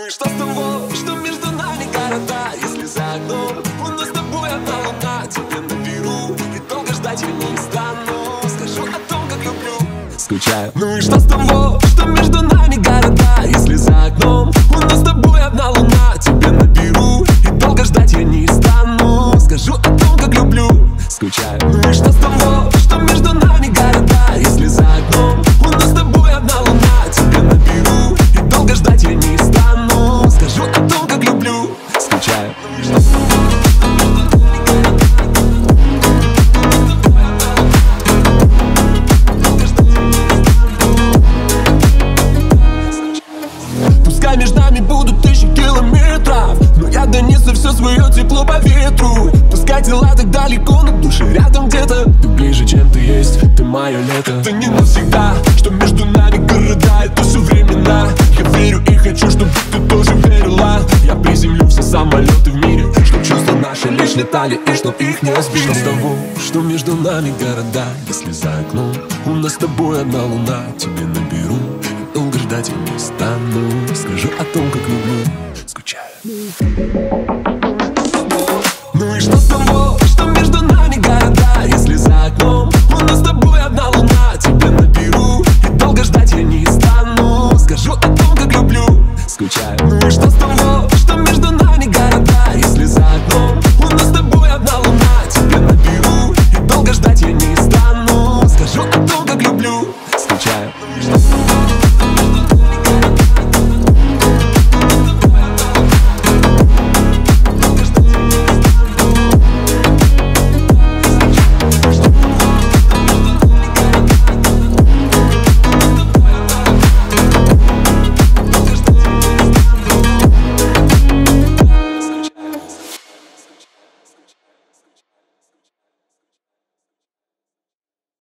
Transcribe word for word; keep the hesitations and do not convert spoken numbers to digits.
и что с того, что между нами города? Если за окном у нас с тобой одна луна, тебя наберу и долго ждать я не стану. Скажу о том, как люблю, скучаю. Ну и что с того, что между нами города? Если за окном у нас с тобой одна луна, тебя наберу и долго ждать я не стану. Скажу о том, как люблю, скучаю. Ну и что с того, что между нами города? Если за окном у нас с тобой одна луна, тебя наберу и долго ждать я не стану. Скажу о том, как люблю, скучаю. Пускай между нами будут тысячи километров, но я донесу все свое тепло по ветру. Пускай дела так далеко, но души рядом где-то. Ты ближе, чем ты есть, ты мое лето. Это не навсегда, что между нами города, это все времена. Я верю и хочу, чтобы ты тоже верила. Я приземлю все самолеты в мире, чтоб чувства наши лишь летали и чтоб их не сбили. Что с того, что между нами города? Если за окном у нас с тобой одна луна, тебе наберу, долго ждать я не стану. Скажу о том, как люблю, скучаю. Ну и что с того, что между нами города? Если за окном у нас с тобой одна луна, тебя наберу и долго ждать я не стану. Скажу о том, как люблю, скучаю. Ну и что с того,